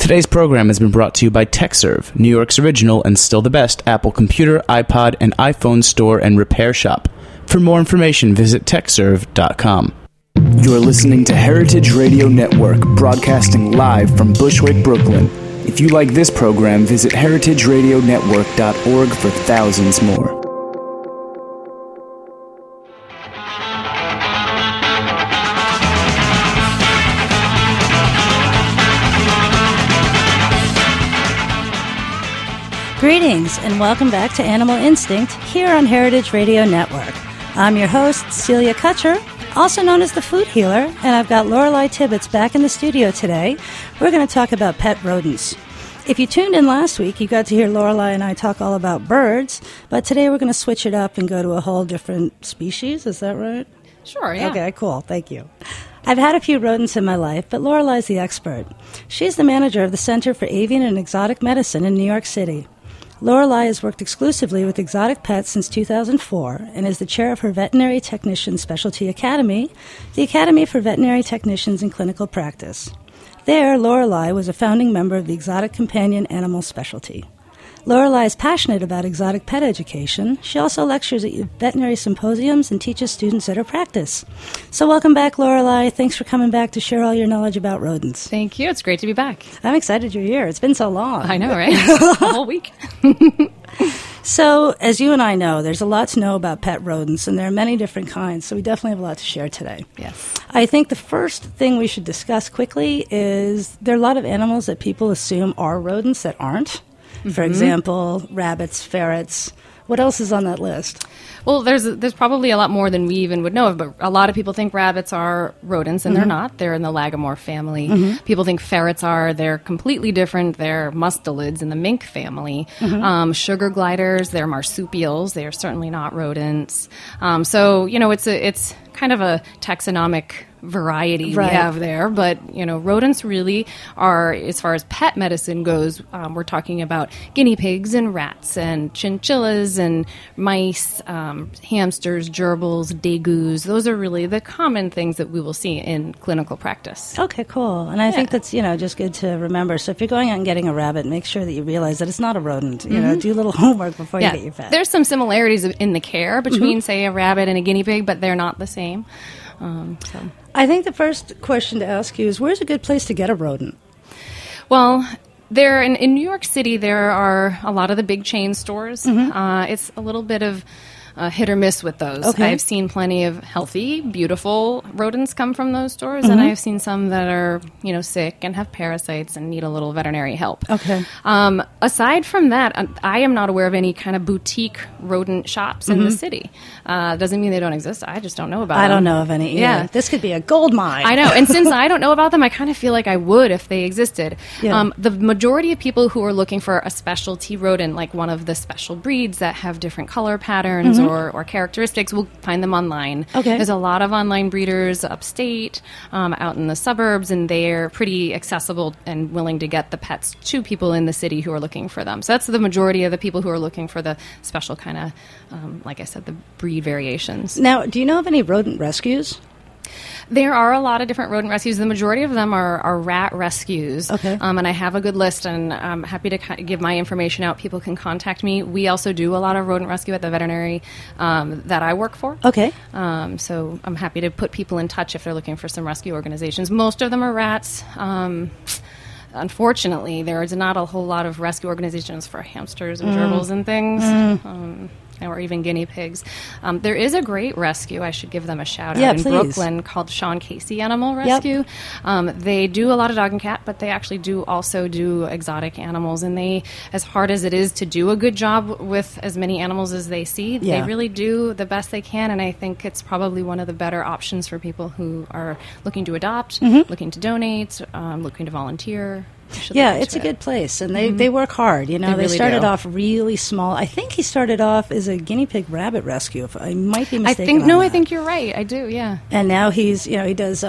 Today's program has been brought to you by TechServe, New York's original and still the best Apple computer, iPod, and iPhone store and repair shop. For more information, visit techserve.com. You're listening to Heritage Radio Network, broadcasting live from Bushwick, Brooklyn. If you like this program, visit heritageradionetwork.org for thousands more. Greetings and welcome back to Animal Instinct here on Heritage Radio Network. I'm your host, Celia Kutcher, also known as the Food Healer, and I've got Lorelei Tibbetts back in the studio today. We're going to talk about pet rodents. If you tuned in last week, you got to hear Lorelei and I talk all about birds, but today we're going to switch it up and go to a whole different species. Is that right? Sure, yeah. Okay, cool. Thank you. I've had a few rodents in my life, but Lorelei's the expert. She's the manager of the Center for Avian and Exotic Medicine in New York City. Lorelei has worked exclusively with exotic pets since 2004 and is the chair of her Veterinary Technician Specialty Academy, the Academy for Veterinary Technicians in Clinical Practice. There, Lorelei was a founding member of the Exotic Companion Animal Specialty. Lorelei is passionate about exotic pet education. She also lectures at veterinary symposiums and teaches students at her practice. So welcome back, Lorelei. Thanks for coming back to share all your knowledge about rodents. Thank you. It's great to be back. I'm excited you're here. It's been so long. I know, right? A whole week. So, as you and I know, there's a lot to know about pet rodents, and there are many different kinds, so we definitely have a lot to share today. Yes. I think the first thing we should discuss quickly is there are a lot of animals that people assume are rodents that aren't. For example, rabbits, ferrets. What else is on that list? Well, there's probably a lot more than we even would know of, but a lot of people think rabbits are rodents, and they're not. They're in the lagomorph family. People think ferrets are. They're completely different. They're mustelids in the mink family. Sugar gliders, they're marsupials. They are certainly not rodents. So, it's kind of a taxonomic variety we have there, but rodents really are, as far as pet medicine goes, we're talking about guinea pigs and rats and chinchillas and mice, hamsters, gerbils, degus. Those are really the common things that we will see in clinical practice. Okay, cool. And I think that's just good to remember. So if you're going out and getting a rabbit, make sure that you realize that it's not a rodent. Do a little homework before you get your pet. There's some similarities in the care between, say, a rabbit and a guinea pig, but they're not the same. I think the first question to ask you is, where's a good place to get a rodent? Well, there in New York City, there are a lot of the big chain stores. It's a little bit of hit or miss with those. Okay. I've seen plenty of healthy, beautiful rodents come from those stores, and I've seen some that are, sick and have parasites and need a little veterinary help. Okay. Aside from that, I am not aware of any kind of boutique rodent shops in the city. Doesn't mean they don't exist. I just don't know about them. I don't know of any either. Yeah. This could be a gold mine. I know. And since I don't know about them, I kind of feel like I would if they existed. Yeah. The majority of people who are looking for a specialty rodent, like one of the special breeds that have different color patterns or characteristics, will find them online. Okay. There's a lot of online breeders upstate, out in the suburbs, and they're pretty accessible and willing to get the pets to people in the city who are looking for them. So that's the majority of the people who are looking for the special kind of, like I said, the breed variations. Now, do you know of any rodent rescues? There are a lot of different rodent rescues. The majority of them are rat rescues. Okay. And I have a good list, and I'm happy to give my information out. People can contact me. We also do a lot of rodent rescue at the veterinary that I work for. Okay. So I'm happy to put people in touch if they're looking for some rescue organizations. Most of them are rats. Unfortunately, there's not a whole lot of rescue organizations for hamsters and gerbils and things. Or even guinea pigs. There is a great rescue, I should give them a shout out, in Brooklyn called Sean Casey Animal Rescue. They do a lot of dog and cat, but they actually do also do exotic animals. And they, as hard as it is to do a good job with as many animals as they see, they really do the best they can. And I think it's probably one of the better options for people who are looking to adopt, looking to donate, looking to volunteer. Yeah, it's a good place, and they work hard. They really started do. off really small. I think he started off as a guinea pig rabbit rescue. If I might be mistaken. I think you're right. I do. Yeah. And now he's he does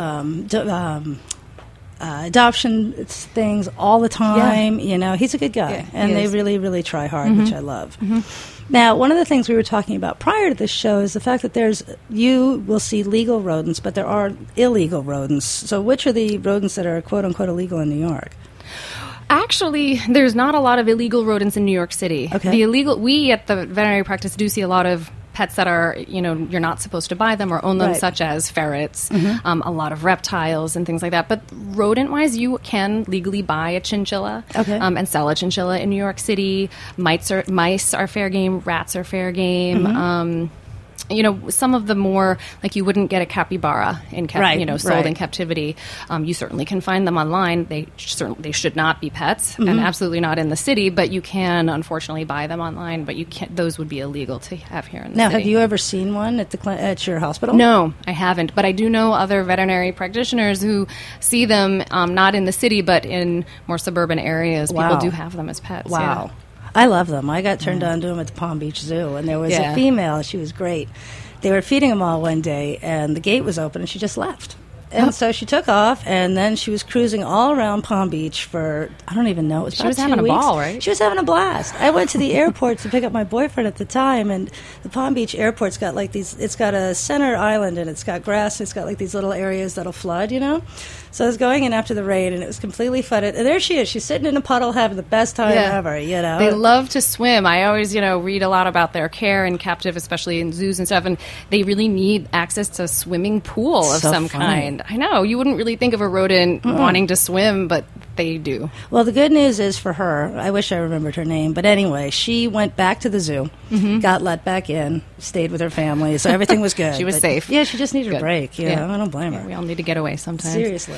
adoption things all the time. He's a good guy, and they really, really try hard, which I love. Now, one of the things we were talking about prior to this show is the fact that you will see legal rodents, but there are illegal rodents. So which are the rodents that are quote-unquote illegal in New York? Actually, there's not a lot of illegal rodents in New York City. Okay. We at the veterinary practice do see a lot of pets that are, you're not supposed to buy them or own them, Right. such as ferrets, a lot of reptiles and things like that. But rodent-wise, you can legally buy a chinchilla Okay. and sell a chinchilla in New York City. Mice are fair game. Rats are fair game. Some of the more, like you wouldn't get a capybara sold Right. in captivity. You certainly can find them online. They should not be pets, and absolutely not in the city. But you can, unfortunately, buy them online. But you can't; those would be illegal to have here in the Now, city. have you ever seen one at your hospital? No, I haven't. But I do know other veterinary practitioners who see them not in the city, but in more suburban areas. Wow. People do have them as pets. Wow. Yeah. I love them. I got turned on to them at the Palm Beach Zoo, and there was Yeah. a female. She was great. They were feeding them all one day, and the gate was open, and she just left. And so she took off, and then she was cruising all around Palm Beach for, I don't even know, it was She about was 2 having a weeks. ball, right? She was having a blast. I went to the airport to pick up my boyfriend at the time, and the Palm Beach airport's got like these, it's got a center island, and it's got grass, and it's got like these little areas that'll flood, So I was going in after the rain, and it was completely flooded. And there she is. She's sitting in a puddle having the best time ever, They love to swim. I always, read a lot about their care in captive, especially in zoos and stuff, and they really need access to a swimming pool of So some funny. kind. I know. You wouldn't really think of a rodent wanting to swim, but they do. Well, the good news is for her, I wish I remembered her name, but anyway, she went back to the zoo, got let back in, stayed with her family, so everything was good. She was But, safe. Yeah, she just needed a Good. break. I don't blame her. We all need to get away sometimes. Seriously.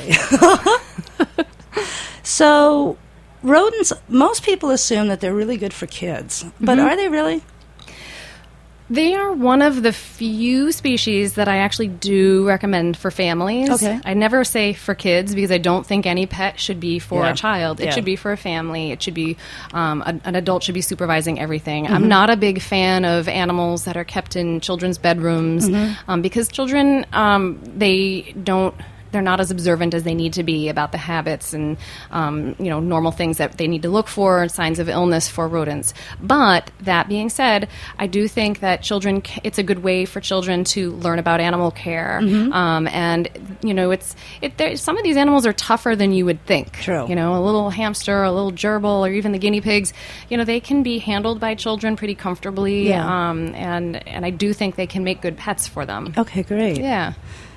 So, rodents, most people assume that they're really good for kids, but are they really? They are one of the few species that I actually do recommend for families. Okay. I never say for kids because I don't think any pet should be for Yeah. a child. It Yeah. should be for a family. It should be an adult should be supervising everything. I'm not a big fan of animals that are kept in children's bedrooms because children they're not as observant as they need to be about the habits and normal things that they need to look for, signs of illness for rodents. But that being said, I do think that it's a good way for children to learn about animal care. And some of these animals are tougher than you would think. True. A little hamster, a little gerbil, or even the guinea pigs. They can be handled by children pretty comfortably. Yeah. And I do think they can make good pets for them. Okay, great. Yeah.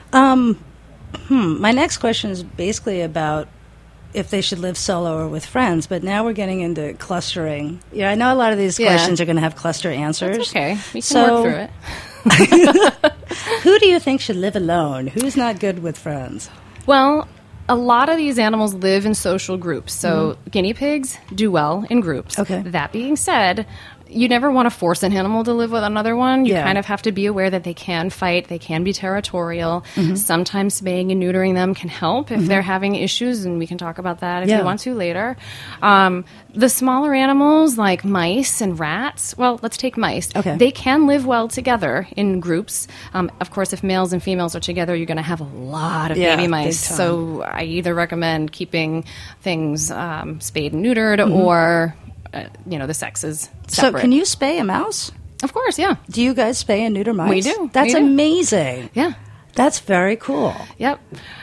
My next question is basically about if they should live solo or with friends, but now we're getting into clustering. Yeah, I know a lot of these questions are going to have cluster answers. That's okay. We can work through it. Who do you think should live alone? Who's not good with friends? Well, a lot of these animals live in social groups. So guinea pigs do well in groups. Okay. That being said, you never want to force an animal to live with another one. You Yeah. kind of have to be aware that they can fight, they can be territorial. Sometimes spaying and neutering them can help if they're having issues, and we can talk about that if Yeah. you want to later. The smaller animals like mice and rats, well, let's take mice. Okay. They can live well together in groups. Of course, if males and females are together, you're going to have a lot of Yeah, baby big mice. time. So I either recommend keeping things spayed and neutered or the sexes separate. So can you spay a mouse? Of course, yeah. Do you guys spay and neuter mice? We do. That's We do. amazing. Yeah. That's very cool. Yep.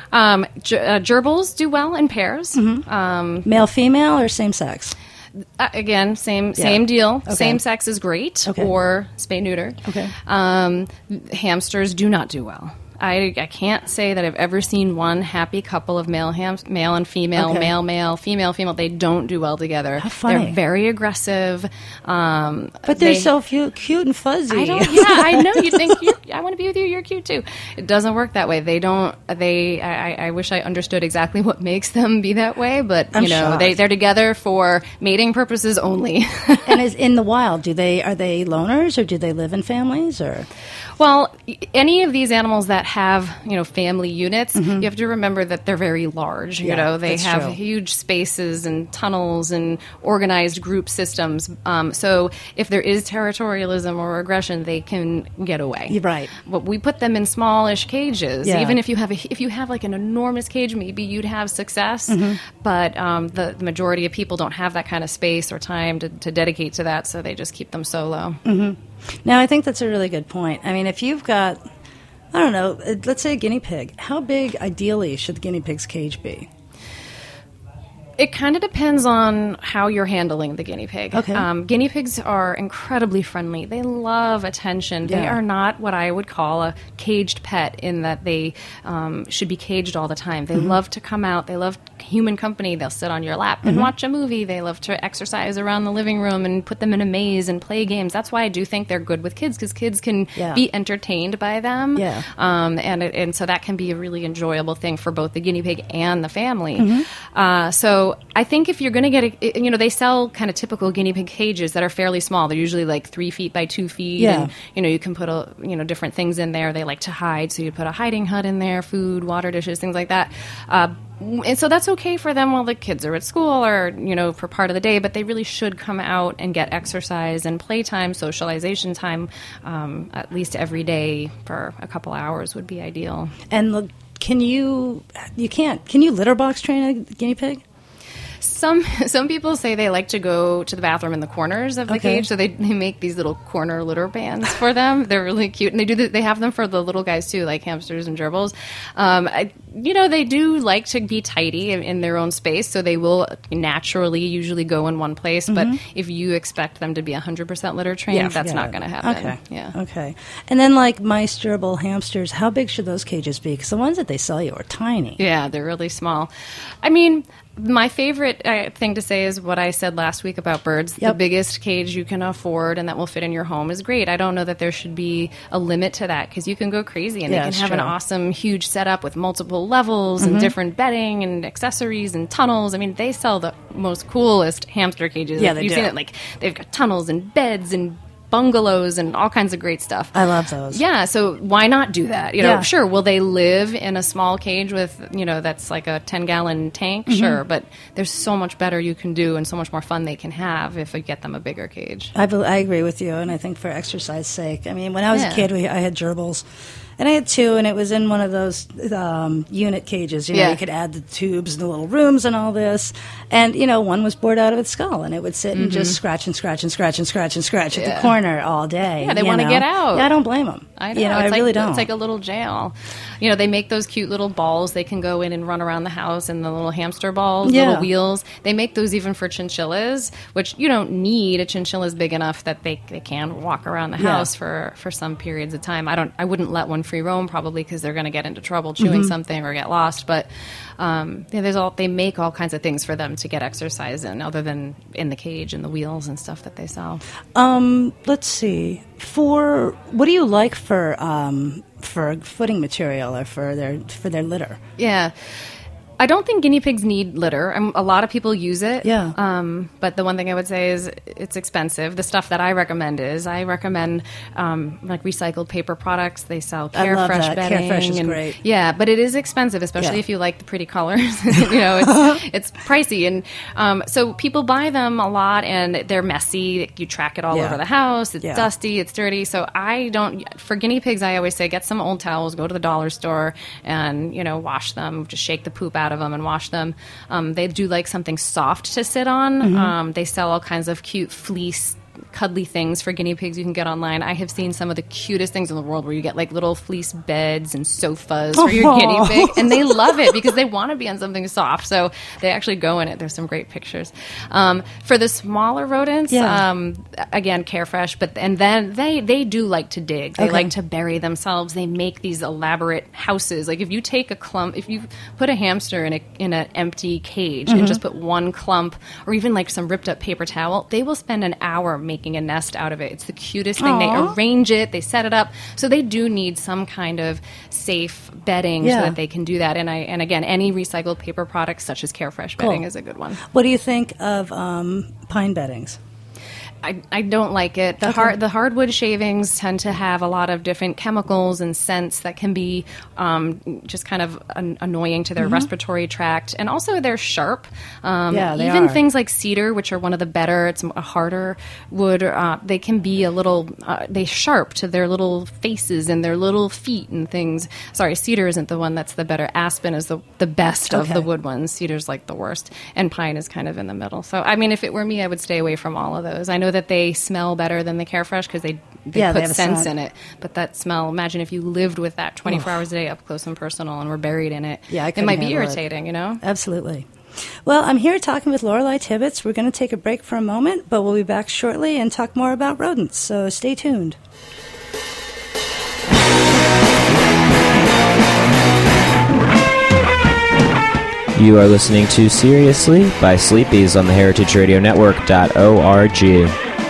Gerbils do well in pairs. Male, female, or same sex? Again, same deal. Okay. Same sex is great, Okay. or spay neuter. Okay. Hamsters do not do well. I can't say that I've ever seen one happy couple of male and female, Okay. male, female. They don't do well together. How funny. They're very aggressive. But they're so cute and fuzzy. I know. You think I want to be with you. You're cute too. It doesn't work that way. They don't. I wish I understood exactly what makes them be that way. But I'm shocked. they're together for mating purposes only. And is in the wild, are they loners or do they live in families or? Well, any of these animals that have, family units, you have to remember that they're very large. Yeah, They that's have true. huge spaces and tunnels and organized group systems. So if there is territorialism or aggression, they can get away. You're right. But we put them in smallish cages. Yeah. Even if you have like an enormous cage, maybe you'd have success. But the majority of people don't have that kind of space or time to dedicate to that, so they just keep them solo. Now, I think that's a really good point. I mean, if you've got, I don't know, let's say a guinea pig, how big, ideally, should the guinea pig's cage be? It kind of depends on how you're handling the guinea pig. Okay. Guinea pigs are incredibly friendly. They love attention. They Yeah. are not what I would call a caged pet in that they should be caged all the time. They love to come out. They love human company. They'll sit on your lap and watch a movie. They love to exercise around the living room and put them in a maze and play games. That's why I do think they're good with kids, because kids can Yeah. be entertained by them. Yeah. And so that can be a really enjoyable thing for both the guinea pig and the family. So I think if you're going to get, they sell kind of typical guinea pig cages that are fairly small. They're usually like 3 feet by 2 feet. Yeah. And, you can put, different things in there. They like to hide. So you put a hiding hut in there, food, water dishes, things like that. And so that's okay for them while the kids are at school or, for part of the day, but they really should come out and get exercise and playtime, socialization time, at least every day for a couple hours would be ideal. And look, can you litter box train a guinea pig? Some people say they like to go to the bathroom in the corners of the Okay. cage, so they make these little corner litter bands for them. They're really cute, and they have them for the little guys too, like hamsters and gerbils. They do like to be tidy in their own space, so they will naturally usually go in one place. But if you expect them to be 100% litter trained, that's forget not it. going to happen. Okay. Yeah. Okay. And then like mice, gerbil, hamsters, how big should those cages be? Because the ones that they sell you are tiny. Yeah, they're really small. I mean, my favorite thing to say is what I said last week about birds. Yep. The biggest cage you can afford and that will fit in your home is great. I don't know that there should be a limit to that, because you can go crazy and Yeah, they can it's have an true. awesome, huge setup with multiple levels and different bedding and accessories and tunnels. I mean, they sell the most coolest hamster cages. Yeah, they You've do. seen it. Like, they've got tunnels and beds and bungalows and all kinds of great stuff. I love those. Yeah, so why not do that? Yeah. Sure, will they live in a small cage with, that's like a 10-gallon tank? Sure, but there's so much better you can do and so much more fun they can have if you get them a bigger cage. I agree with you, and I think for exercise sake. I mean, when I was a Yeah. kid, I had gerbils, and I had 2, and it was in one of those unit cages. Yeah. You could add the tubes and the little rooms and all this. And, one was bored out of its skull, and it would sit and just scratch and scratch and scratch and scratch and scratch at Yeah. the corner all day. Yeah, they wanna get out. Yeah, I don't blame them. I know. I It's really like, don't. It's like a little jail. They make those cute little balls. They can go in and run around the house in the little hamster balls, Yeah. little wheels. They make those even for chinchillas, which you don't need. A chinchilla's big enough that they can walk around the Yeah. house for some periods of time. I wouldn't let one free roam probably, because they're going to get into trouble chewing something or get lost. But they make all kinds of things for them to get exercise in, other than in the cage and the wheels and stuff that they sell. Let's see. What do you like for footing material or for their litter? Yeah. I don't think guinea pigs need litter. A lot of people use it. Yeah. But the one thing I would say is it's expensive. The stuff that I recommend like recycled paper products. They sell I love Carefresh that. bedding. Carefresh is and- great. Yeah, but it is expensive, especially Yeah. if you like the pretty colors. It's pricey. And so people buy them a lot, and they're messy. You track it all Yeah. over the house. It's Yeah. dusty. It's dirty. So for guinea pigs, I always say get some old towels, go to the dollar store, and, wash them. Just shake the poop out of them and wash them. They do like something soft to sit on. They sell all kinds of cute fleece cuddly things for guinea pigs you can get online. I have seen some of the cutest things in the world where you get like little fleece beds and sofas for your guinea pig, and they love it because they want to be on something soft. So they actually go in it. There's some great pictures. For the smaller rodents, again, Carefresh, and then they do like to dig. They like to bury themselves. They make these elaborate houses. Like if you put a hamster in an empty cage and just put one clump or even like some ripped up paper towel, they will spend an hour making a nest out of it. It's the cutest thing. They arrange it, they set it up. So they do need some kind of safe bedding so that they can do that. And again, any recycled paper products such as Carefresh bedding is a good one. What do you think of pine beddings? I don't like it. The hardwood shavings tend to have a lot of different chemicals and scents that can be just kind of annoying to their respiratory tract, and also they're sharp. They even are. things like cedar, which are one of the better, it's a harder wood. They can be a little they sharp to their little faces and their little feet and things. Sorry, cedar isn't the one that's the better. Aspen is the best of the wood ones. Cedar's like the worst, and pine is kind of in the middle. So I mean, if it were me, I would stay away from all of those. I know that they smell better than the Carefresh because they put have a scents scent. in it. But that smell, imagine if you lived with that 24 hours a day up close and personal and were buried in it. Yeah, I it couldn't might be handle it. irritating, Absolutely. Well, I'm here talking with Lorelei Tibbetts. We're going to take a break for a moment, but we'll be back shortly and talk more about rodents, so stay tuned. You are listening to Seriously by Sleepies on the heritageradionetwork.org.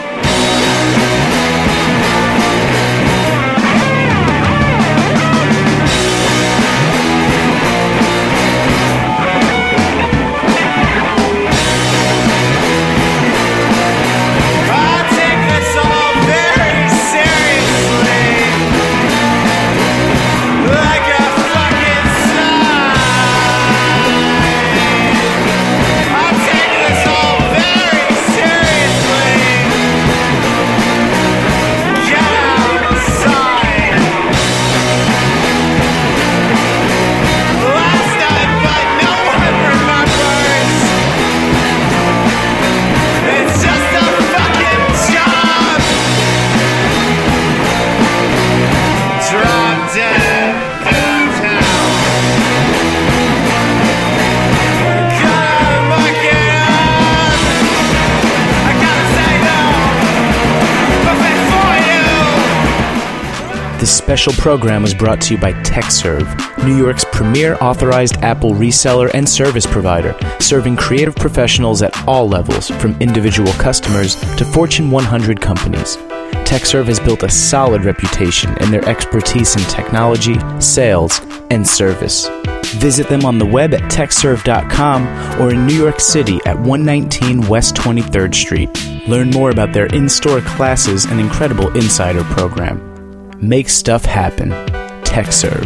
This special program was brought to you by TechServe, New York's premier authorized Apple reseller and service provider, serving creative professionals at all levels, from individual customers to Fortune 100 companies. TechServe has built a solid reputation in their expertise in technology, sales, and service. Visit them on the web at techserve.com or in New York City at 119 West 23rd Street. Learn more about their in-store classes and incredible insider program. Make stuff happen. TechServe.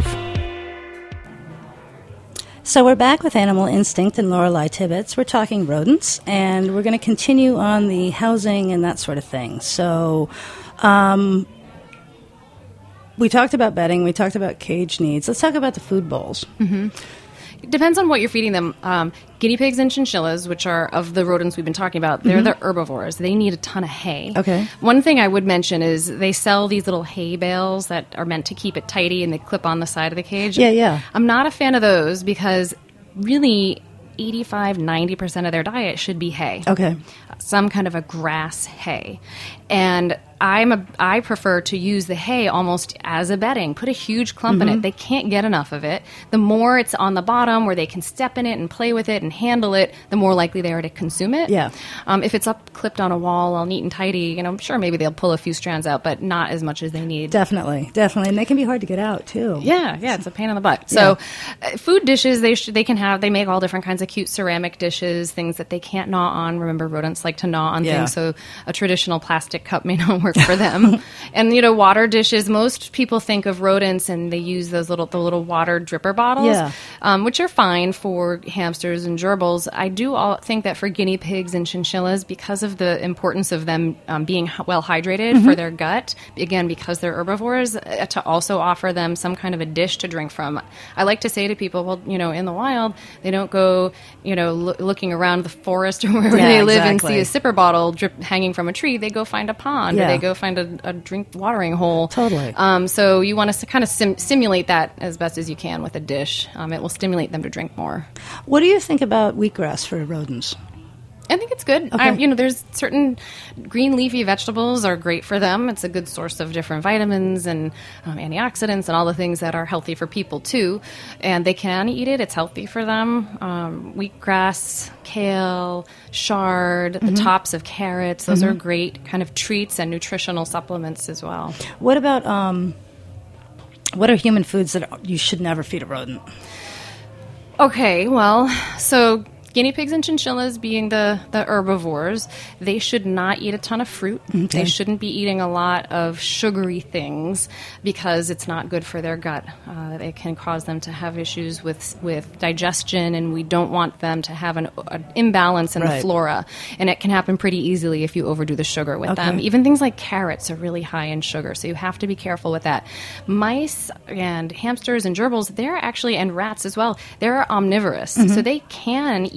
So we're back with Animal Instinct and Lorelei Tibbetts. We're talking rodents, and we're going to continue on the housing and that sort of thing. So we talked about bedding. We talked about cage needs. Let's talk about the food bowls. Mm-hmm. It depends on what you're feeding them. Guinea pigs and chinchillas, which are of the rodents we've been talking about, they're the herbivores. They need a ton of hay. Okay. One thing I would mention is they sell these little hay bales that are meant to keep it tidy, and they clip on the side of the cage. Yeah. I'm not a fan of those because really 85-90% of their diet should be hay. Okay. Some kind of a grass hay. And I prefer to use the hay almost as a bedding. Put a huge clump in it. They can't get enough of it. The more it's on the bottom where they can step in it and play with it and handle it, the more likely they are to consume it. Yeah. If it's up clipped on a wall all neat and tidy, sure, maybe they'll pull a few strands out, but not as much as they need. Definitely. And they can be hard to get out, too. Yeah, it's a pain in the butt. So food dishes, they make all different kinds of cute ceramic dishes, things that they can't gnaw on. Remember, rodents like to gnaw on things, so a traditional plastic cup may not work for them. And water dishes, most people think of rodents and they use the little water dripper bottles, which are fine for hamsters and gerbils. I do think that for guinea pigs and chinchillas, because of the importance of them being well hydrated for their gut, again because they're herbivores, to also offer them some kind of a dish to drink from. I like to say to people, well, in the wild, they don't go looking around the forest or wherever they live and see a sipper bottle hanging from a tree. They go find a pond, or they go find a drink watering hole. Totally. So you want to kind of simulate that as best as you can with a dish. It will stimulate them to drink more. What do you think about wheatgrass for rodents? I think it's good. Okay. There's certain green leafy vegetables are great for them. It's a good source of different vitamins and antioxidants and all the things that are healthy for people too. And they can eat it. It's healthy for them. Wheatgrass, kale, chard, the tops of carrots. Those are great kind of treats and nutritional supplements as well. What about what are human foods that you should never feed a rodent? Okay, well, so guinea pigs and chinchillas being the herbivores, they should not eat a ton of fruit. Okay. They shouldn't be eating a lot of sugary things because it's not good for their gut. It can cause them to have issues with digestion, and we don't want them to have an imbalance in the flora. And it can happen pretty easily if you overdo the sugar with them. Even things like carrots are really high in sugar, so you have to be careful with that. Mice and hamsters and gerbils, and rats as well, they're omnivorous. So they can eat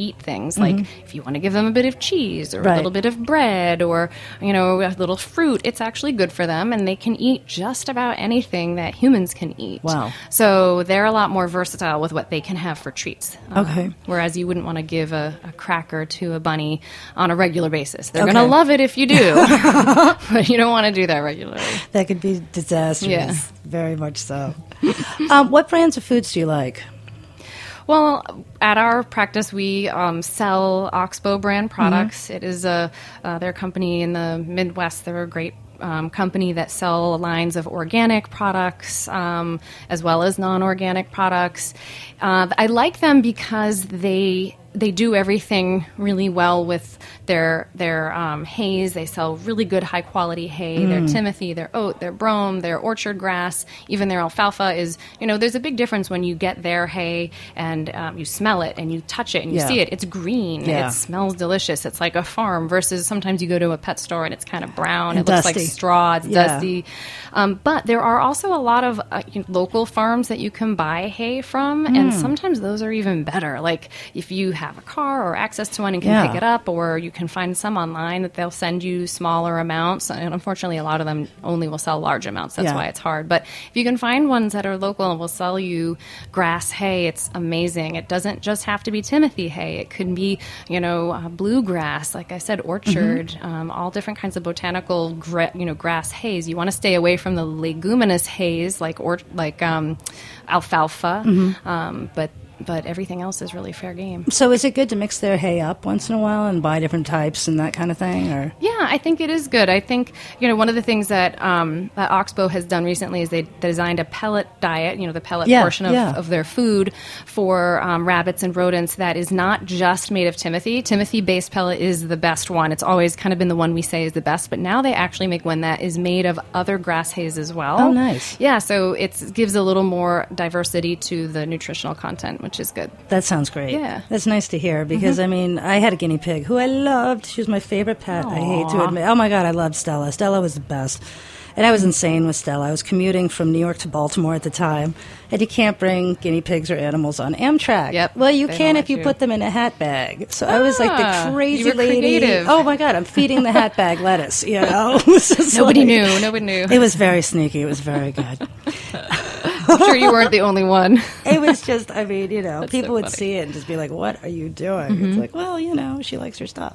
eat things. Like if you want to give them a bit of cheese or a Right. little bit of bread or, you know, a little fruit, it's actually good for them, and they can eat just about anything that humans can eat. Wow. So they're a lot more versatile with what they can have for treats. Okay. Whereas you wouldn't want to give a cracker to a bunny on a regular basis. They're Okay. going to love it if you do, but you don't want to do that regularly. That could be disastrous. Yeah. Very much so. What brands of foods do you like? Well, at our practice, we sell Oxbow brand products. It is their company in the Midwest. They're a great company that sell lines of organic products as well as non-organic products. I like them because they do everything really well with their hays. They sell really good high quality hay. Their timothy, their oat, their brome, their orchard grass, even their alfalfa is, you know, there's a big difference when you get their hay and you smell it and you touch it and you Yeah. see it. It's green. Yeah. It smells delicious. It's like a farm versus sometimes you go to a pet store and it's kind of brown. And it looks dusty. like straw. It's Yeah. dusty. But there are also a lot of local farms that you can buy hay from, and sometimes those are even better. Like if you have a car or access to one and can Yeah. pick it up, or you can find some online that they'll send you smaller amounts. And unfortunately, a lot of them only will sell large amounts. That's Yeah. why it's hard. But if you can find ones that are local and will sell you grass hay, it's amazing. It doesn't just have to be Timothy hay. It could be, bluegrass, like I said, orchard, all different kinds of botanical, grass hays. You want to stay away from the leguminous hays like alfalfa, but everything else is really fair game. So is it good to mix their hay up once in a while and buy different types and that kind of thing? Or Yeah, I think it is good. I think, one of the things that that Oxbow has done recently is they designed a pellet diet, the pellet Yeah, portion yeah. of their food for rabbits and rodents that is not just made of Timothy. Timothy-based pellet is the best one. It's always kind of been the one we say is the best, but now they actually make one that is made of other grass hays as well. Oh, nice. Yeah, so it gives a little more diversity to the nutritional content, which is good. that sounds great. Yeah. That's nice to hear because, I had a guinea pig who I loved. She was my favorite pet. I hate to admit. Oh, my God, I loved Stella. Stella was the best. And I was insane with Stella. I was commuting from New York to Baltimore at the time, and you can't bring guinea pigs or animals on Amtrak. Yep. Well, you They can don't if you let you. put them in a hat bag. So I was like the crazy you were lady. creative. Oh, my God, I'm feeding the hat bag lettuce, It was just Nobody like- knew. Nobody knew. It was very sneaky. It was very good. I'm sure you weren't the only one. It was just, people would funny. see it and just be like, what are you doing? It's like, well, she likes her stuff.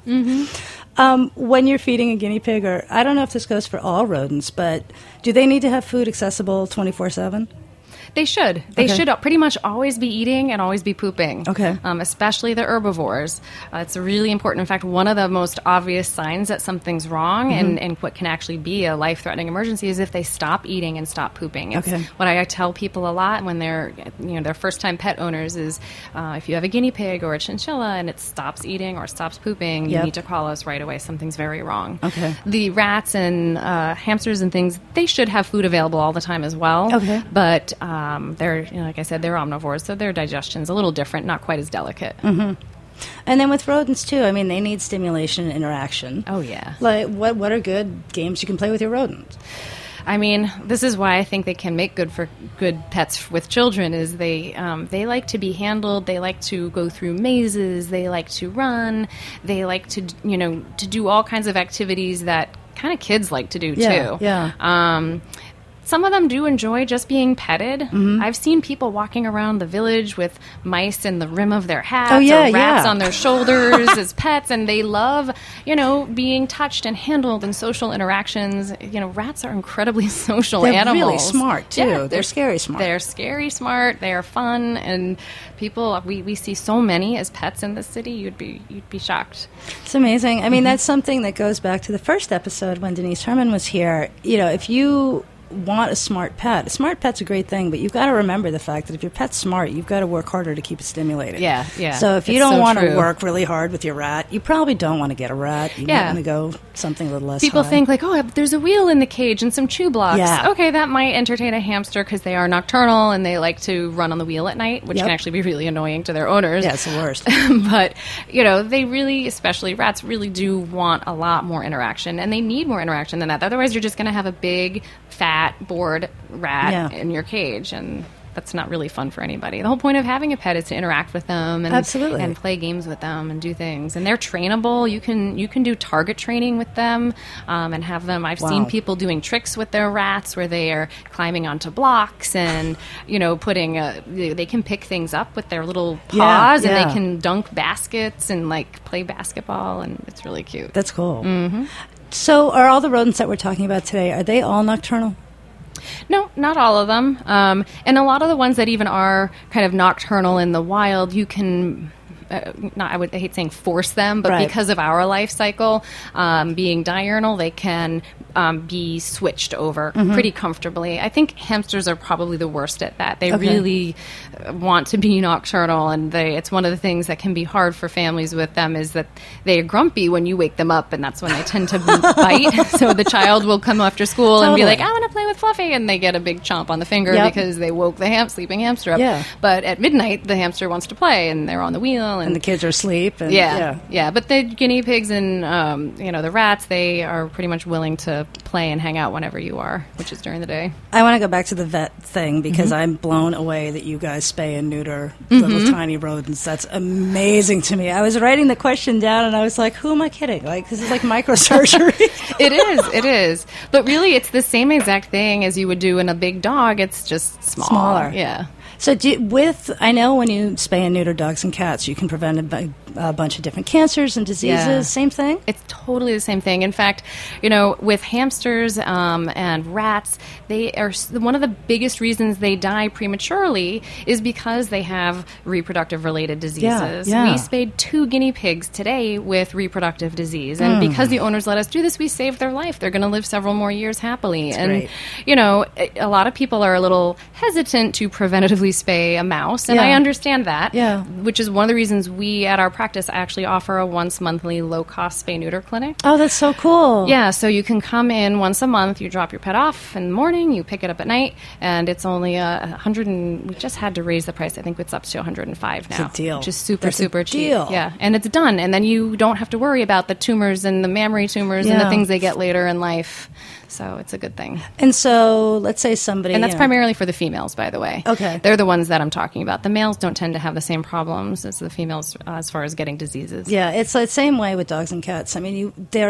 When you're feeding a guinea pig, or I don't know if this goes for all rodents, but do they need to have food accessible 24/7? They should. They Okay. should pretty much always be eating and always be pooping. Okay. Especially the herbivores. It's really important. In fact, one of the most obvious signs that something's wrong and what can actually be a life-threatening emergency is if they stop eating and stop pooping. It's Okay. what I tell people a lot when they're, their first-time pet owners is if you have a guinea pig or a chinchilla and it stops eating or stops pooping, you Yep. need to call us right away. Something's very wrong. Okay. The rats and hamsters and things, they should have food available all the time as well. Okay. But they're, like I said, they're omnivores, so their digestion's a little different, not quite as delicate. And then with rodents, too, they need stimulation and interaction. Oh, yeah. Like, what are good games you can play with your rodents? I mean, this is why I think they can make good pets with children. Is they like to be handled. They like to go through mazes. They like to run. They like to to do all kinds of activities that kind of kids like to do Yeah, too. yeah. Some of them do enjoy just being petted. I've seen people walking around the village with mice in the rim of their hats Oh, yeah, or rats yeah. on their shoulders as pets, and they love, being touched and handled in social interactions. Rats are incredibly social They're animals. really smart, too. Yeah, They're scary smart. They're scary smart. They are fun, and people we see so many as pets in the city. You'd be shocked. It's amazing. That's something that goes back to the first episode when Denise Herman was here. If you want a smart pet's a great thing, but you've got to remember the fact that if your pet's smart, you've got to work harder to keep it stimulated. Yeah. So if you It's don't so want to true. work really hard with your rat, you probably don't want to get a rat. You Yeah. want to go something a little less People high. think like, oh, there's a wheel in the cage and some chew blocks. Yeah. Okay, that might entertain a hamster because they are nocturnal and they like to run on the wheel at night, which Yep. can actually be really annoying to their owners. Yeah, it's the worst. But, they really, especially rats, really do want a lot more interaction, and they need more interaction than that. Otherwise, you're just going to have a big, fat, bored rat Yeah. in your cage, and that's not really fun for anybody. The whole point of having a pet is to interact with them and Absolutely. and play games with them and do things. And they're trainable. You can do target training with them and have them. I've seen people doing tricks with their rats where they are climbing onto blocks and putting they can pick things up with their little paws and they can dunk baskets and like play basketball, and it's really cute. That's cool. Mm-hmm. So are all the rodents that we're talking about today, are they all nocturnal? No, not all of them. And a lot of the ones that even are kind of nocturnal in the wild, you can... I hate saying force them, but because of our life cycle being diurnal, they can be switched over pretty comfortably. I think hamsters are probably the worst at that. They really want to be nocturnal, and it's one of the things that can be hard for families with them is that they are grumpy when you wake them up, and that's when they tend to bite. So the child will come after school and be like, I want to play with Fluffy, and they get a big chomp on the finger because they woke the sleeping hamster up. Yeah. But at midnight, the hamster wants to play, and they're on the wheel. And the kids are asleep. And, but the guinea pigs and the rats, they are pretty much willing to play and hang out whenever you are, which is during the day. I want to go back to the vet thing because I'm blown away that you guys spay and neuter little tiny rodents. That's amazing to me. I was writing the question down and I was like, who am I kidding? Like, this is like microsurgery. It is. But really, it's the same exact thing as you would do in a big dog. It's just smaller. Yeah. So I know when you spay and neuter dogs and cats, you can prevent a bunch of different cancers and diseases. Yeah. Same thing? It's totally the same thing. In fact, with hamsters and rats, they are one of the biggest reasons they die prematurely is because they have reproductive-related diseases. Yeah. We spayed 2 guinea pigs today with reproductive disease, and because the owners let us do this, we saved their life. They're going to live several more years happily. That's and great. A lot of people are a little hesitant to preventatively spay a mouse, and I understand that. Yeah. Which is one of the reasons we at our practice actually offer a once monthly low-cost spay-neuter clinic. Oh, that's so cool. Yeah, so you can come in once a month, you drop your pet off in the morning, you pick it up at night, and it's only we just had to raise the price. I think it's up to $105 now. It's a deal. Which is super That's a cheap. deal. Yeah, and it's done, and then you don't have to worry about the tumors and the mammary tumors and the things they get later in life. So it's a good thing. And so let's say somebody... And that's primarily for the females, by the way. Okay. They're the ones that I'm talking about. The males don't tend to have the same problems as the females as far as getting diseases. Yeah, it's the same way with dogs and cats. I mean,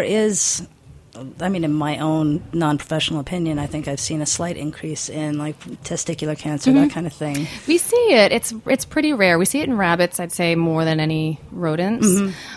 in my own non-professional opinion, I think I've seen a slight increase in like testicular cancer, that kind of thing. We see it. It's pretty rare. We see it in rabbits, I'd say, more than any rodents.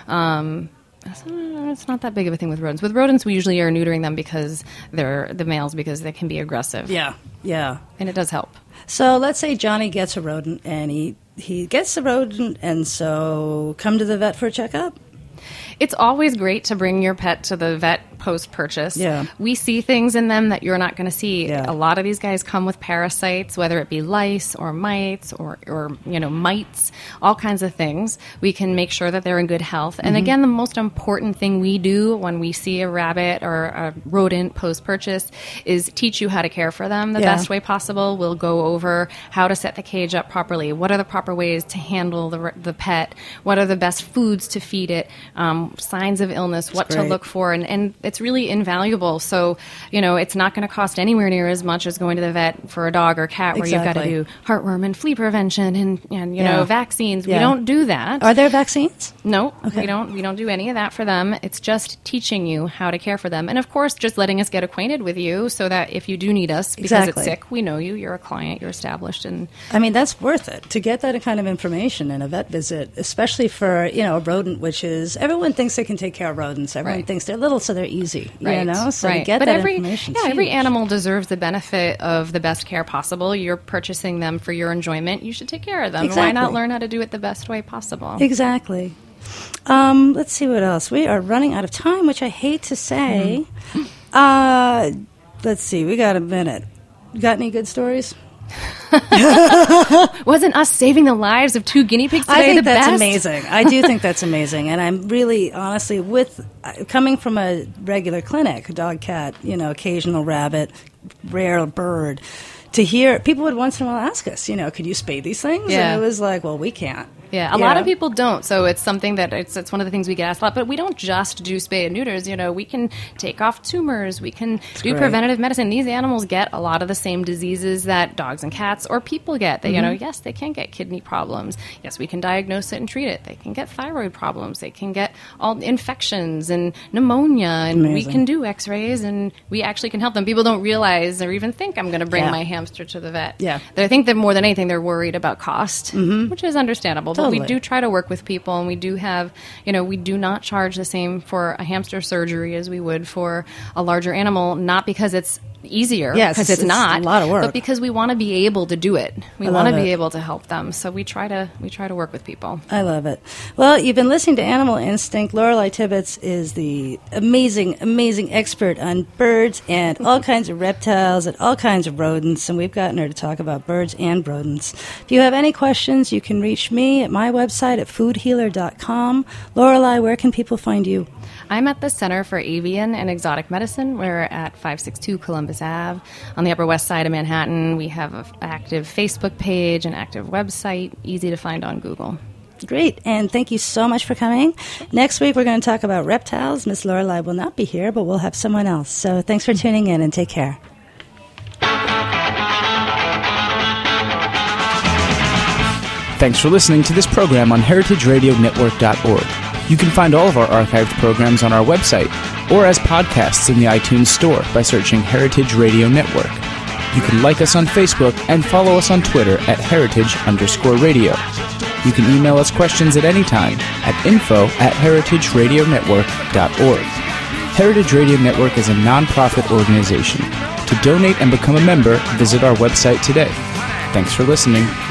It's not that big of a thing with rodents. With rodents, we usually are neutering them because they're the males because they can be aggressive. Yeah. And it does help. So let's say Johnny gets a rodent and he gets the rodent, and so come to the vet for a checkup? It's always great to bring your pet to the vet post-purchase. Yeah. We see things in them that you're not going to see. Yeah. A lot of these guys come with parasites, whether it be lice or mites or mites, all kinds of things. We can make sure that they're in good health. And again, the most important thing we do when we see a rabbit or a rodent post-purchase is teach you how to care for them the best way possible. We'll go over how to set the cage up properly. What are the proper ways to handle the pet? What are the best foods to feed it? Signs of illness, what to look for, and it's really invaluable. So, it's not going to cost anywhere near as much as going to the vet for a dog or cat where you've got to do heartworm and flea prevention and vaccines. We don't do that. Are there vaccines? No, we don't do any of that for them. It's just teaching you how to care for them. And of course, just letting us get acquainted with you so that if you do need us because it's sick, we know you, you're a client, you're established. And that's worth it to get that kind of information in a vet visit, especially for, a rodent, which is, everyone thinks they can take care of rodents. Everyone thinks they're little, so they're easy, So to get that information is every huge. animal deserves the benefit of the best care possible. You're purchasing them for your enjoyment. You should take care of them. Exactly. Why not learn how to do it the best way possible? Exactly. Let's see what else. We are running out of time, which I hate to say. Let's see. We got a minute. Got any good stories? Wasn't us saving the lives of 2 guinea pigs today I think the that's best? amazing. I do think that's amazing. And I'm really, honestly, coming from a regular clinic, dog, cat, occasional rabbit, rare bird, to hear, people would once in a while ask us, could you spay these things? Yeah. And it was like, well, we can't. Yeah, a lot of people don't. So it's something that it's one of the things we get asked a lot. But we don't just do spay and neuters. We can take off tumors. We can do preventative medicine. These animals get a lot of the same diseases that dogs and cats or people get. They, yes, they can get kidney problems. Yes, we can diagnose it and treat it. They can get thyroid problems. They can get all infections and pneumonia. And we can do X-rays, and we actually can help them. People don't realize or even think I'm going to bring my hamster to the vet. Yeah. I think that more than anything, they're worried about cost, which is understandable. Totally. But we do try to work with people, and we do have, we do not charge the same for a hamster surgery as we would for a larger animal, not because it's easier, because it's not, a lot of work, but because we want to be able to do it. We want to be able to help them, so we try to work with people. I love it. Well, you've been listening to Animal Instinct. Lorelei Tibbetts is the amazing expert on birds and all kinds of reptiles and all kinds of rodents, and we've gotten her to talk about birds and rodents. If you have any questions, you can reach me at my website at foodhealer.com. Lorelei, where can people find you? I'm at the Center for Avian and Exotic Medicine. We're at 562 Columbus Ave on the Upper West Side of Manhattan. We have an active Facebook page, an active website, easy to find on Google. Great, and thank you so much for coming. Next week, we're going to talk about reptiles. Miss Lorelei will not be here, but we'll have someone else. So thanks for tuning in, and take care. Thanks for listening to this program on heritageradionetwork.org. You can find all of our archived programs on our website or as podcasts in the iTunes Store by searching Heritage Radio Network. You can like us on Facebook and follow us on Twitter at @heritage_radio. You can email us questions at any time at info@heritageradionetwork.org. Heritage Radio Network is a non-profit organization. To donate and become a member, visit our website today. Thanks for listening.